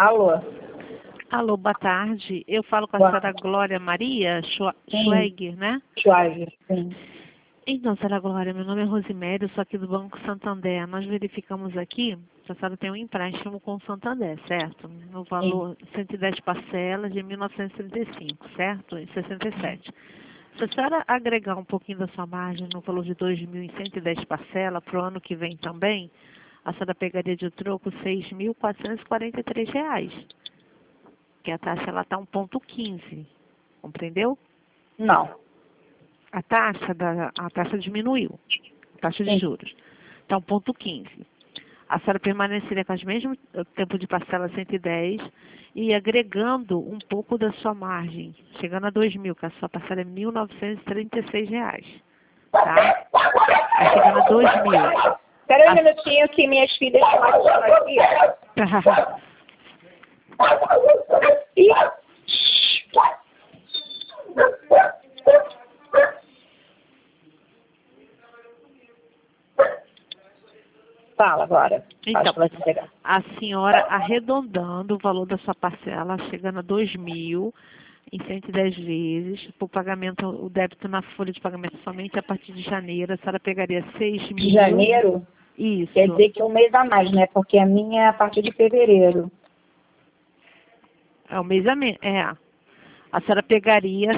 Alô? Alô, boa tarde. Eu falo com a Boa senhora Glória Maria Sim. Schweiger, né? Schweiger, sim. Então, senhora Glória, meu nome é Rosimério, sou aqui do Banco Santander. Nós verificamos aqui que a senhora tem um empréstimo com o Santander, certo? No valor 110 parcelas de 1935, certo? Em 67. Se a senhora agregar um pouquinho da sua margem no valor de 2.110 parcelas para o ano que vem também, a senhora pegaria de troco R$ 6.443. Que a taxa ela está 1,15, compreendeu? Não. A taxa diminuiu, a taxa de Sim. juros. Está 1,15. A senhora permaneceria com o mesmo tempo de parcela 110 e agregando um pouco da sua margem, chegando a 2.000, que a sua parcela é R$ 1.936, tá? Aí chegando a 2.000. Espera aí um minutinho que minhas filhas estão aqui. Tá. Ih! Fala agora. Então, Acho que vai te pegar. a senhora arredondando o valor da sua parcela, chegando a 2.000 em 110 vezes, o pagamento, o débito na folha de pagamento somente a partir de janeiro, a senhora pegaria 6.000. De janeiro, Isso. quer dizer que um mês a mais, né? Porque a minha é a partir de fevereiro. É o mês a menos. É. A senhora pegaria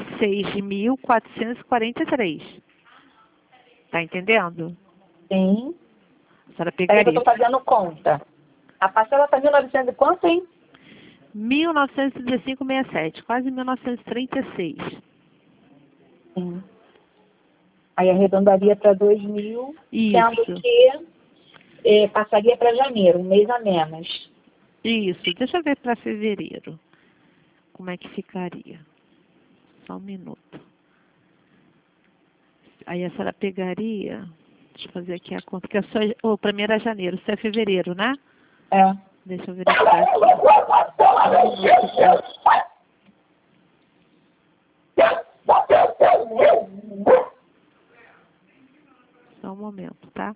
6.443. Tá entendendo? Sim. A senhora Peraí que eu pegaria tô fazendo conta. A parcela tá 1.900 e quanto, hein? 1.935,67, quase 1.936. Sim. Aí arredondaria para 2.000, sendo Isso. que passaria para janeiro, um mês a menos. Isso. Deixa eu ver para fevereiro. Como é que ficaria? Só um minuto. Aí a senhora pegaria. Deixa eu fazer aqui a conta. Que é só, para mim era janeiro, isso é fevereiro, né? É. Deixa eu verificar aqui. Um minuto, tá? Só um momento, tá?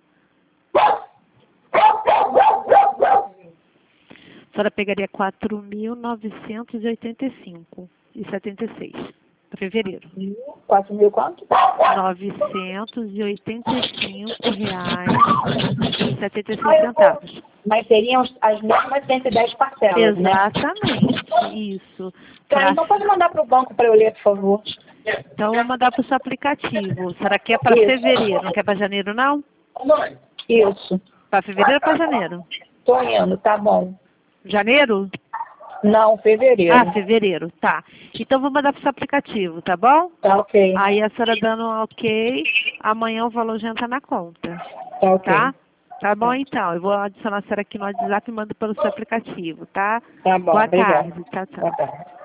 A senhora pegaria 4.985,76 para fevereiro. 4.000 quanto? R$ 985,76. Mas seriam as mesmas 110 parcelas, né? Exatamente, isso. Tá, então pode mandar para o banco para eu ler, por favor. Então, eu vou mandar para o seu aplicativo. Será que é para Isso. fevereiro? Não quer para janeiro, não? Isso. Para fevereiro ou para janeiro? Tô indo, tá bom. Janeiro? Não, fevereiro. Ah, fevereiro, tá. Então, vou mandar para o seu aplicativo, tá bom? Tá ok. Aí, a senhora dando um ok, amanhã o valor já entra na conta, Tá ok. tá? Tá bom, então. Eu vou adicionar a senhora aqui no WhatsApp e mando pelo seu aplicativo, tá? Tá bom, Boa obrigada. tarde. Tchau, tchau. Boa tarde.